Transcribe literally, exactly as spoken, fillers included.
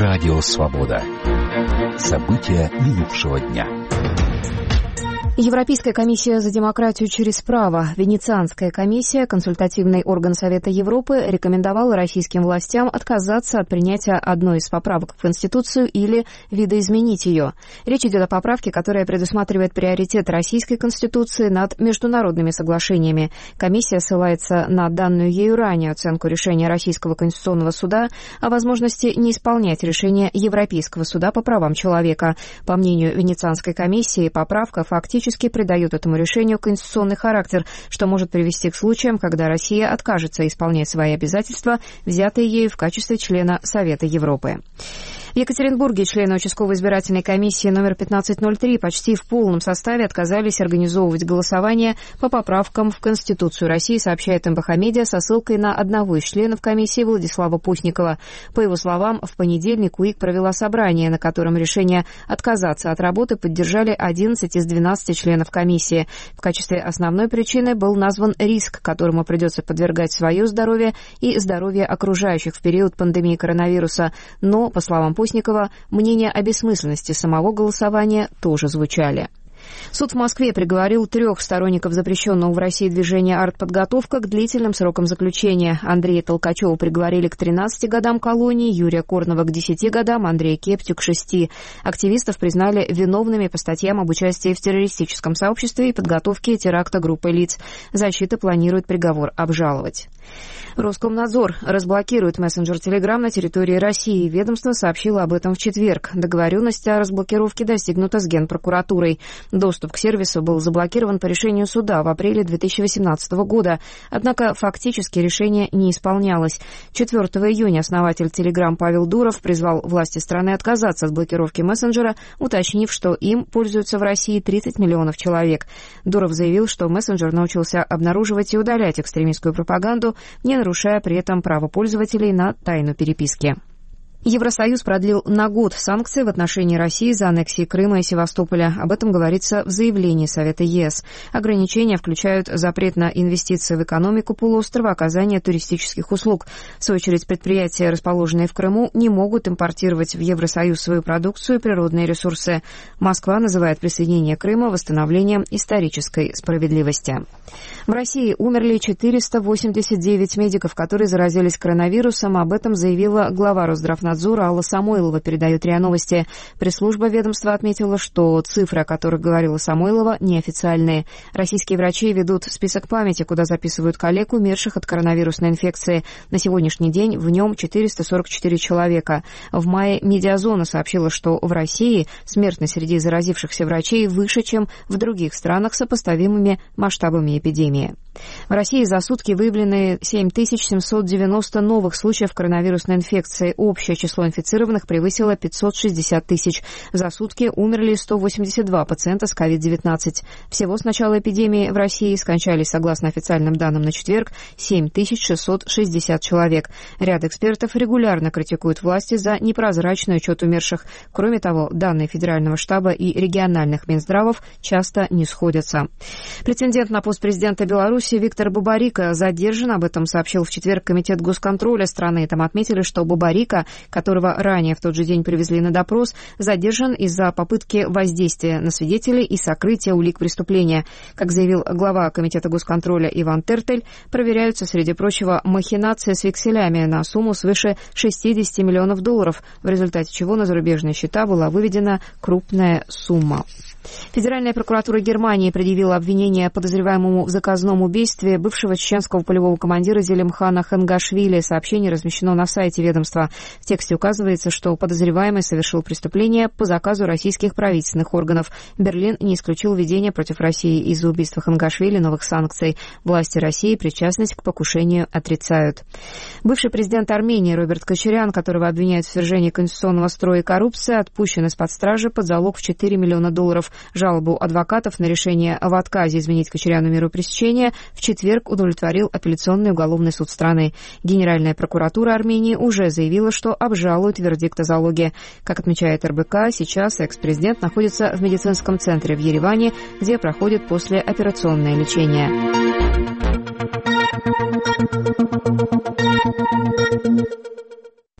Радио Свобода. События минувшего дня. Европейская комиссия за демократию через право, Венецианская комиссия, консультативный орган Совета Европы, рекомендовала российским властям отказаться от принятия одной из поправок в Конституцию или видоизменить ее. Речь идет о поправке, которая предусматривает приоритет Российской Конституции над международными соглашениями. Комиссия ссылается на данную ею ранее оценку решения Российского Конституционного суда о возможности не исполнять решение Европейского суда по правам человека. По мнению Венецианской комиссии, поправка фактически придает этому решению конституционный характер, что может привести к случаям, когда Россия откажется исполнять свои обязательства, взятые ею в качестве члена Совета Европы. В Екатеринбурге члены участковой избирательной комиссии номер пятнадцать ноль три почти в полном составе отказались организовывать голосование по поправкам в Конституцию России, сообщает эм бэ ха Медиа со ссылкой на одного из членов комиссии Владислава Путникова. По его словам, в понедельник УИК провела собрание, на котором решение отказаться от работы поддержали одиннадцать из двенадцати членов комиссии. В качестве основной причины был назван риск, которому придется подвергать свое здоровье и здоровье окружающих в период пандемии коронавируса. Но, по словам Путникова, мнения о бессмысленности самого голосования тоже звучали. Суд в Москве приговорил трех сторонников запрещенного в России движения «Артподготовка» к длительным срокам заключения. Андрея Толкачева приговорили к тринадцати годам колонии, Юрия Корнова к десяти годам, Андрея Кептю к шести. Активистов признали виновными по статьям об участии в террористическом сообществе и подготовке теракта группой лиц. Защита планирует приговор обжаловать. Роскомнадзор разблокирует мессенджер Telegram на территории России. Ведомство сообщило об этом в четверг. Договоренность о разблокировке достигнута с Генпрокуратурой. Доступ к сервису был заблокирован по решению суда в апреле две тысячи восемнадцатого года. Однако фактически решение не исполнялось. четвёртого июня основатель Telegram Павел Дуров призвал власти страны отказаться от блокировки мессенджера, уточнив, что им пользуются в России тридцать миллионов человек. Дуров заявил, что мессенджер научился обнаруживать и удалять экстремистскую пропаганду, не нарушая при этом право пользователей на тайну переписки. Евросоюз продлил на год санкции в отношении России за аннексией Крыма и Севастополя. Об этом говорится в заявлении Совета е эс. Ограничения включают запрет на инвестиции в экономику полуострова, оказание туристических услуг. В свою очередь, предприятия, расположенные в Крыму, не могут импортировать в Евросоюз свою продукцию и природные ресурсы. Москва называет присоединение Крыма восстановлением исторической справедливости. В России умерли четыреста восемьдесят девять медиков, которые заразились коронавирусом. Об этом заявила глава Росздравнадзора Алла Самойлова, передает РИА Новости. Пресс-служба ведомства отметила, что цифры, о которых говорила Самойлова, неофициальные. Российские врачи ведут список памяти, куда записывают коллег, умерших от коронавирусной инфекции. На сегодняшний день в нем четыреста сорок четыре человека. В мае Медиазона сообщила, что в России смертность среди заразившихся врачей выше, чем в других странах с сопоставимыми масштабами эпидемии. В России за сутки выявлены семь тысяч семьсот девяносто новых случаев коронавирусной инфекции. Общее число инфицированных превысило пятьсот шестьдесят тысяч. За сутки умерли сто восемьдесят два пациента с ковид девятнадцать. Всего с начала эпидемии в России скончались, согласно официальным данным на четверг, семь тысяч шестьсот шестьдесят человек. Ряд экспертов регулярно критикуют власти за непрозрачный учет умерших. Кроме того, данные Федерального штаба и региональных Минздравов часто не сходятся. Претендент на пост президента Беларуси Виктор Бабарико задержан. Об этом сообщил в четверг Комитет госконтроля страны. Там отметили, что Бабарико, которого ранее в тот же день привезли на допрос, задержан из-за попытки воздействия на свидетелей и сокрытия улик преступления. Как заявил глава Комитета госконтроля Иван Тертель, проверяются, среди прочего, махинации с векселями на сумму свыше шестьдесят миллионов долларов, в результате чего на зарубежные счета была выведена крупная сумма. Федеральная прокуратура Германии предъявила обвинение подозреваемому в заказном убийстве бывшего чеченского полевого командира Зелимхана Хангашвили. Сообщение размещено на сайте ведомства. В тексте указывается, что подозреваемый совершил преступление по заказу российских правительственных органов. Берлин не исключил введение против России из-за убийства Хангашвили новых санкций. Власти России причастность к покушению отрицают. Бывший президент Армении Роберт Кочарян, которого обвиняют в свержении конституционного строя и коррупции, отпущен из-под стражи под залог в четыре миллиона долларов. Жалобу адвокатов на решение в отказе изменить Кочаряну меру пресечения в четверг удовлетворил апелляционный уголовный суд страны. Генеральная прокуратура Армении уже заявила, что обжалует вердикт о залоге. Как отмечает эр бэ ка, сейчас экс-президент находится в медицинском центре в Ереване, где проходит послеоперационное лечение.